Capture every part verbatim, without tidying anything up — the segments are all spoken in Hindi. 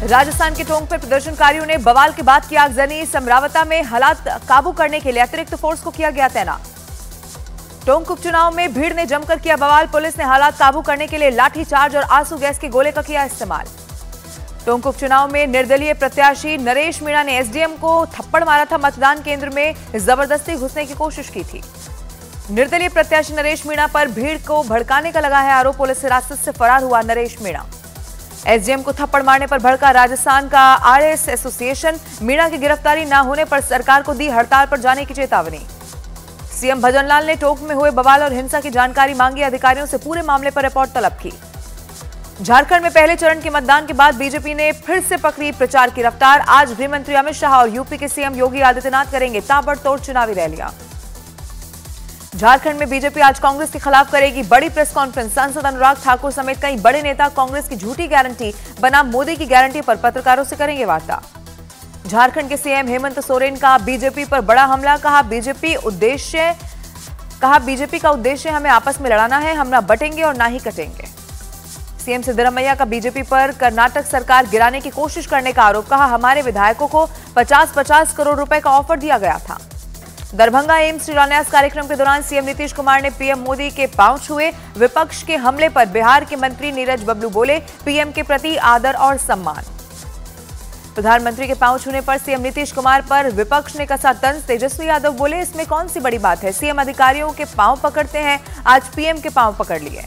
राजस्थान के टोंक पर प्रदर्शनकारियों ने बवाल के बाद की आगजनी। समरावता में हालात काबू करने के लिए अतिरिक्त फोर्स को किया गया तैनात। टोंक उपचुनाव में भीड़ ने जमकर किया बवाल। पुलिस ने हालात काबू करने के लिए लाठीचार्ज और आंसू गैस के गोले का किया इस्तेमाल। टोंक उपचुनाव में निर्दलीय प्रत्याशी नरेश मीणा ने एसडीएम को थप्पड़ मारा था। मतदान केंद्र में जबरदस्ती घुसने की कोशिश की थी। निर्दलीय प्रत्याशी नरेश मीणा पर भीड़ को भड़काने का लगा है आरोप। पुलिस हिरासत से फरार हुआ नरेश मीणा। एसडीएम को थप्पड़ मारने पर भड़का राजस्थान का आरएस एसोसिएशन। मीणा की गिरफ्तारी न होने पर सरकार को दी हड़ताल पर जाने की चेतावनी। सीएम भजनलाल ने टोंक में हुए बवाल और हिंसा की जानकारी मांगी। अधिकारियों से पूरे मामले पर रिपोर्ट तलब की। झारखंड में पहले चरण के मतदान के बाद बीजेपी ने फिर से पकड़ी प्रचार की रफ्तार। आज गृह मंत्री अमित शाह और यूपी के सीएम योगी आदित्यनाथ करेंगे ताबड़तोड़ चुनावी रैलियां। झारखंड में बीजेपी आज कांग्रेस के खिलाफ करेगी बड़ी प्रेस कॉन्फ्रेंस। सांसद अनुराग ठाकुर समेत कई बड़े नेता कांग्रेस की झूठी गारंटी बनाम मोदी की गारंटी पर पत्रकारों से करेंगे वार्ता। झारखंड के सीएम हेमंत सोरेन का बीजेपी पर बड़ा हमला। कहा बीजेपी उद्देश्य कहा बीजेपी का उद्देश्य हमें आपस में लड़ाना है। हम ना बटेंगे और ना ही कटेंगे। सीएम सिद्धरामैया का बीजेपी पर कर्नाटक सरकार गिराने की कोशिश करने का आरोप। कहा हमारे विधायकों को पचास पचास करोड़ रुपए का ऑफर दिया गया था। दरभंगा एम्स शिलान्यास कार्यक्रम के दौरान सीएम नीतीश कुमार ने पीएम मोदी के पांव छुए। विपक्ष के हमले पर बिहार के मंत्री नीरज बबलू बोले पीएम के प्रति आदर और सम्मान। प्रधानमंत्री के पांव छूने पर सीएम नीतीश कुमार पर विपक्ष ने कसा तंज। तेजस्वी यादव बोले इसमें कौन सी बड़ी बात है। सीएम अधिकारियों के पांव पकड़ते हैं, आज पीएम के पांव पकड़ लिए।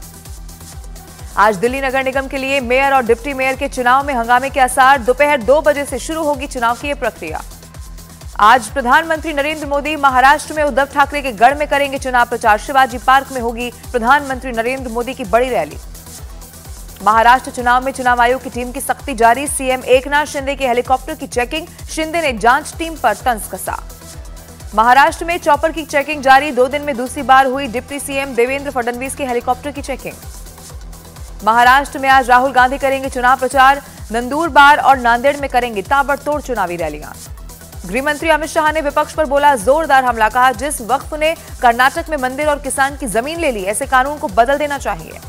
आज दिल्ली नगर निगम के लिए मेयर और डिप्टी मेयर के चुनाव में हंगामे के आसार। दोपहर दो बजे से शुरू होगी चुनाव की यह प्रक्रिया। आज प्रधानमंत्री नरेंद्र मोदी महाराष्ट्र में उद्धव ठाकरे के गढ़ में करेंगे चुनाव प्रचार। शिवाजी पार्क में होगी प्रधानमंत्री नरेंद्र मोदी की बड़ी रैली। महाराष्ट्र चुनाव में चुनाव आयोग की टीम की सख्ती जारी। सीएम एकनाथ शिंदे के हेलीकॉप्टर की चेकिंग। शिंदे ने जांच टीम पर तंज कसा। महाराष्ट्र में चॉपर की चेकिंग जारी। दो दिन में दूसरी बार हुई डिप्टी सीएम देवेंद्र फडणवीस के हेलीकॉप्टर की चेकिंग। महाराष्ट्र में आज राहुल गांधी करेंगे चुनाव प्रचार। नंदुरबार और नांदेड़ में करेंगे ताबड़तोड़ चुनावी रैलियां। गृह मंत्री अमित शाह ने विपक्ष पर बोला जोरदार हमला। कहा जिस वक्त ने कर्नाटक में मंदिर और किसान की जमीन ले ली, ऐसे कानून को बदल देना चाहिए।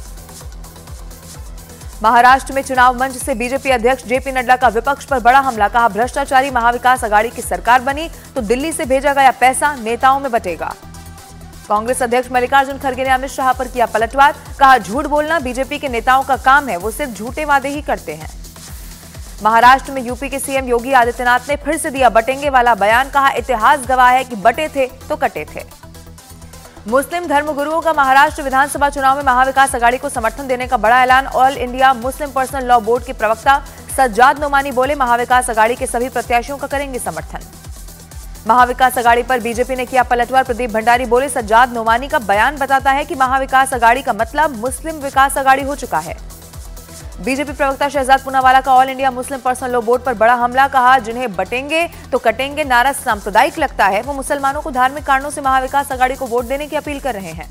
महाराष्ट्र में चुनाव मंच से बीजेपी अध्यक्ष जेपी नड्डा का विपक्ष पर बड़ा हमला। कहा भ्रष्टाचारी महाविकास अघाड़ी की सरकार बनी तो दिल्ली से भेजा गया पैसा नेताओं में बटेगा। कांग्रेस अध्यक्ष मल्लिकार्जुन खड़गे ने अमित शाह पर किया पलटवार। कहा झूठ बोलना बीजेपी के नेताओं का काम है, वो सिर्फ झूठे वादे ही करते हैं। महाराष्ट्र में यूपी के सीएम योगी आदित्यनाथ ने फिर से दिया बटेंगे वाला बयान। कहा इतिहास गवाह है कि बटे थे तो कटे थे। मुस्लिम धर्मगुरुओं का महाराष्ट्र विधानसभा चुनाव में महाविकास अघाड़ी को समर्थन देने का बड़ा ऐलान। All India Muslim personal law board के प्रवक्ता सज्जाद नोमानी बोले महाविकास अघाड़ी के सभी प्रत्याशियों का करेंगे समर्थन। महाविकास अघाड़ी पर बीजेपी ने किया पलटवार। प्रदीप भंडारी बोले सज्जाद नोमानी का बयान बताता है कि महाविकास अघाड़ी का मतलब मुस्लिम विकास अघाड़ी हो चुका है। बीजेपी प्रवक्ता शहजाद पूनावाला का all India Muslim personal law board पर बड़ा हमला। कहा जिन्हें बटेंगे तो कटेंगे नारा सांप्रदायिक लगता है, वो मुसलमानों को धार्मिक कारणों से महाविकास अघाड़ी को वोट देने की अपील कर रहे हैं।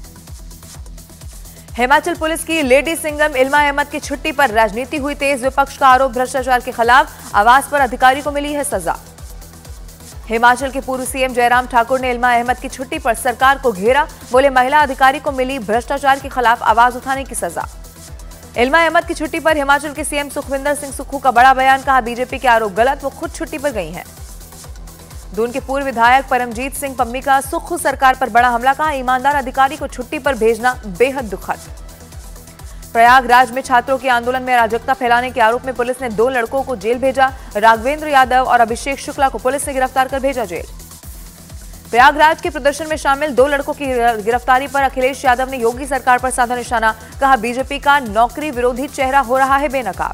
हिमाचल पुलिस की लेडी सिंघम इल्मा अहमद की छुट्टी पर राजनीति हुई तेज। विपक्ष का आरोप भ्रष्टाचार के खिलाफ। आवास पर अधिकारी को मिली है सजा। हिमाचल के पूर्व सीएम जयराम ठाकुर ने इल्मा अहमद की छुट्टी पर सरकार को घेरा। बोले महिला अधिकारी को मिली भ्रष्टाचार के खिलाफ आवाज उठाने की सजा। इल्मा अहमद की छुट्टी पर हिमाचल के सीएम सुखविंदर सिंह सुक्खू का बड़ा बयान। कहा बीजेपी के आरोप गलत, वो खुद छुट्टी पर गई हैं। दून के पूर्व विधायक परमजीत सिंह पम्मी का सुक्खू सरकार पर बड़ा हमला। कहा ईमानदार अधिकारी को छुट्टी पर भेजना बेहद दुखद। प्रयागराज में छात्रों के आंदोलन में अराजकता फैलाने के आरोप में पुलिस ने दो लड़कों को जेल भेजा। राघवेंद्र यादव और अभिषेक शुक्ला को पुलिस ने गिरफ्तार कर भेजा जेल। प्रयागराज के प्रदर्शन में शामिल दो लड़कों की गिरफ्तारी पर अखिलेश यादव ने योगी सरकार पर साधा निशाना। कहा बीजेपी का नौकरी विरोधी चेहरा हो रहा है बेनकाब।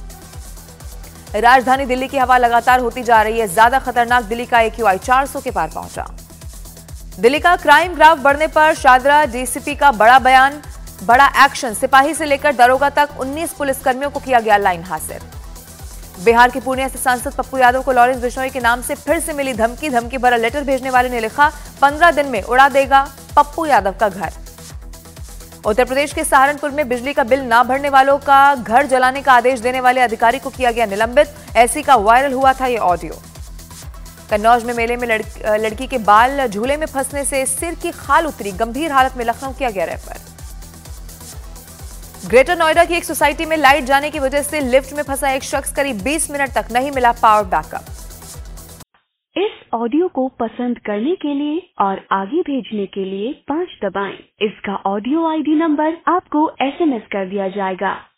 राजधानी दिल्ली की हवा लगातार होती जा रही है ज्यादा खतरनाक। दिल्ली का एक्यूआई चार सौ के पार पहुंचा। दिल्ली का क्राइम ग्राफ बढ़ने पर शादरा डीसीपी का बड़ा बयान, बड़ा एक्शन। सिपाही से लेकर दरोगा तक उन्नीस पुलिसकर्मियों को किया गया लाइन हासिल। बिहार के पूर्णिया से सांसद पप्पू यादव को लॉरेंस बिश्नोई के नाम से फिर से मिली धमकी। धमकी भरा लेटर भेजने वाले ने लिखा पंद्रह दिन में उड़ा देगा पप्पू यादव का घर। उत्तर प्रदेश के सहारनपुर में बिजली का बिल ना भरने वालों का घर जलाने का आदेश देने वाले अधिकारी को किया गया निलंबित। ऐसी का वायरल हुआ था ये ऑडियो। कन्नौज में मेले में लड़की, लड़की के बाल झूले में फंसने से सिर की खाल उतरी। गंभीर हालत में लखनऊ किया गया रेफर। ग्रेटर नोएडा की एक सोसाइटी में लाइट जाने की वजह से लिफ्ट में फंसा एक शख्स करीब बीस मिनट तक नहीं मिला पावर बैकअप। इस ऑडियो को पसंद करने के लिए और आगे भेजने के लिए पाँच दबाएं। इसका ऑडियो आईडी नंबर आपको एसएमएस कर दिया जाएगा।